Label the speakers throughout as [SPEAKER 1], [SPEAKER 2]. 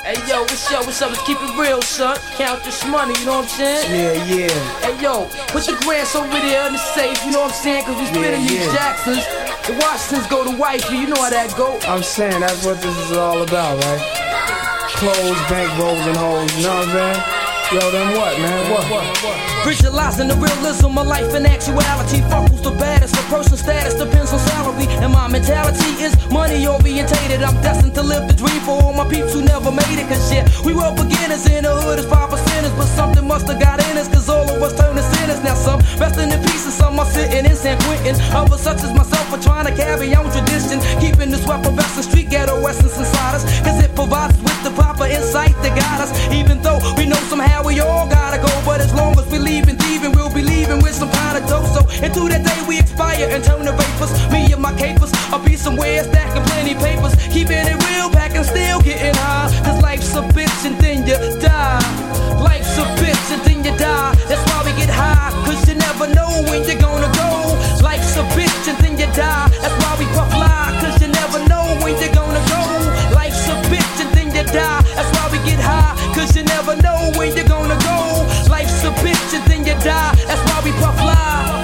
[SPEAKER 1] Hey yo, what's up? Let's keep it real, son. Count this money, you know what I'm saying?
[SPEAKER 2] Yeah.
[SPEAKER 1] Hey yo, put the grants over there in the safe, you know what I'm saying? Cause we spinning these Jacksons. The Washingtons go to wifey, you know how that go.
[SPEAKER 2] I'm saying that's what this is all about, right? Clothes, bank rolls, and hoes, you know what I'm saying? Yo, then what, man? What?
[SPEAKER 1] Visualizing the realism of life in actuality. Fuck who's the baddest. A person's status depends on salary. And my mentality is money orientated. I'm destined to live the dream for all my peeps who never made it. Cause shit, we were beginners in the hood as 5%ers. But something must have got in us, cause all of us turn to sinners. Now some resting in peace and some are sitting in San Quentin. Others such as myself are trying to carry on tradition, keeping this weapon vest and street ghetto essence inside us. Cause it provides us with the proper insight to guide us. Even though we know somehow we all gotta go, but as long as we leave and thieving, we'll be leaving with some kind of dough. So into that day we expire and turn to vapors. Me and my capers, I'll be somewhere stacking plenty papers, keeping it real, packing still getting high. Cause life's a bitch and then you die. Life's a bitch and then you die. That's why we get high, cause you never know when you're gonna go. Life's a bitch and then you die. That's why we puff fly, cause you never know when you're gonna go. Life's a bitch and then you die. That's why we get high, cause you never know when you're gonna go. Life's a bitch and then you die. That's why we puff fly.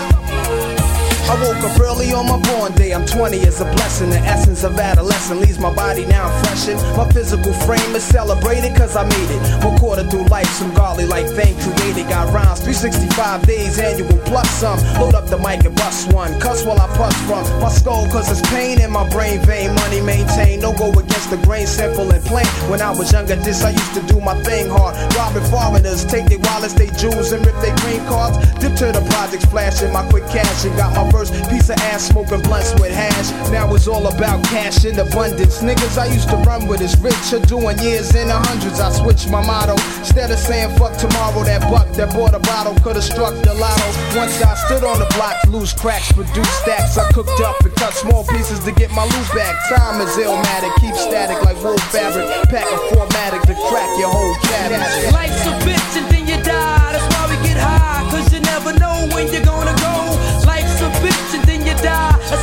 [SPEAKER 2] I woke up early on my born day. I'm 20 is a blessing. The essence of adolescence leaves my body now freshened. My physical frame is celebrated cause I made it. More quarter through life, some godly like fame created. Got rhymes 365 days annual plus some. Load up the mic and bust one. Cuss while I puss from my skull cause it's pain in my brain vein. Money maintained, no go against the grain, simple and plain. When I was younger, this I used to do my thing hard. Robbing foreigners, take their wallets, they jewels and rip their green cards. Dip to the projects, flashing my quick cash and got my first piece of ass, smoking blunts with hash. Now it's all about cash in abundance. Niggas I used to run with is rich, are doing years in the hundreds. I switched my motto. Instead of saying fuck tomorrow, that buck that bought a bottle could've struck the lotto. Once I stood on the block, loose cracks, produced stacks. I cooked up and cut small pieces to get my loot back. Time is illmatic, keep static like wool fabric. Pack a formatic to crack your whole cabbage.
[SPEAKER 1] Life's a bitch and then you die. That's why we get high, cause you never know when you're gonna go. Life's a bitch and then you die. That's